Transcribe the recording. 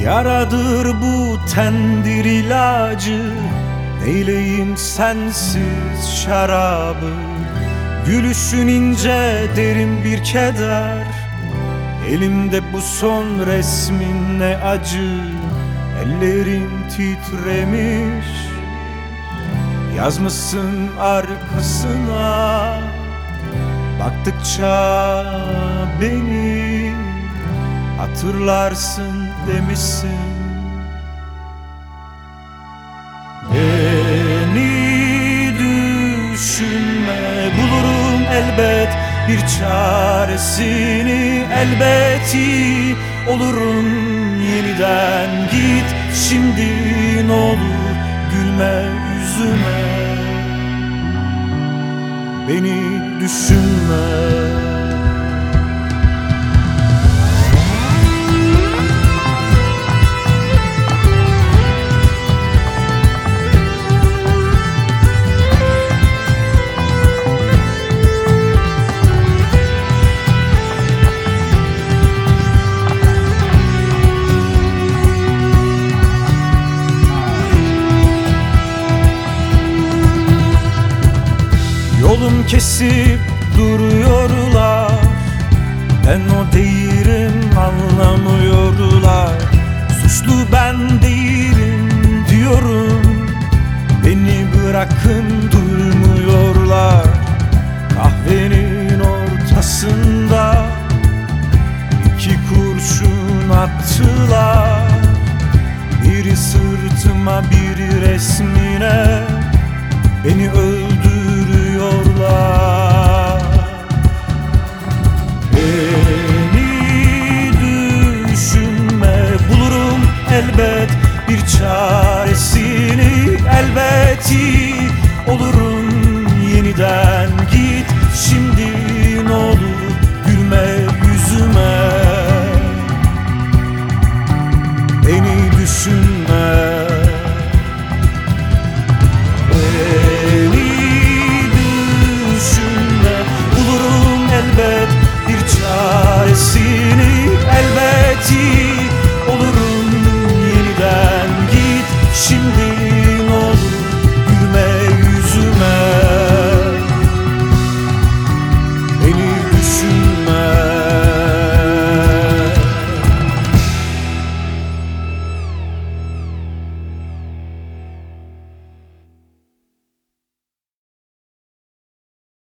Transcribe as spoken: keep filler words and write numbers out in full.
Yaradır bu tendir ilacı, neyleyim sensiz şarabı. Gülüşün ince derin bir keder, elimde bu son resmin ne acı. Ellerin titremiş, yazmışsın arkasına. Baktıkça beni hatırlarsın demişsin. Beni düşünme, bulurum elbet bir çaresini. Elbet iyi olurum yeniden. Git şimdi ne olur, gülme yüzüme. Beni düşünme. Yolum kesip duruyorlar, ben o değilim anlamıyorlar. Suçlu ben değilim diyorum, beni bırakın duymuyorlar. Kahvenin ortasında iki kurşun attılar. Biri sırtıma, biri resmine, beni öldürüyorlar. Beni düşünme, bulurum elbet bir çaresini. Elbet iyi olurum yeniden.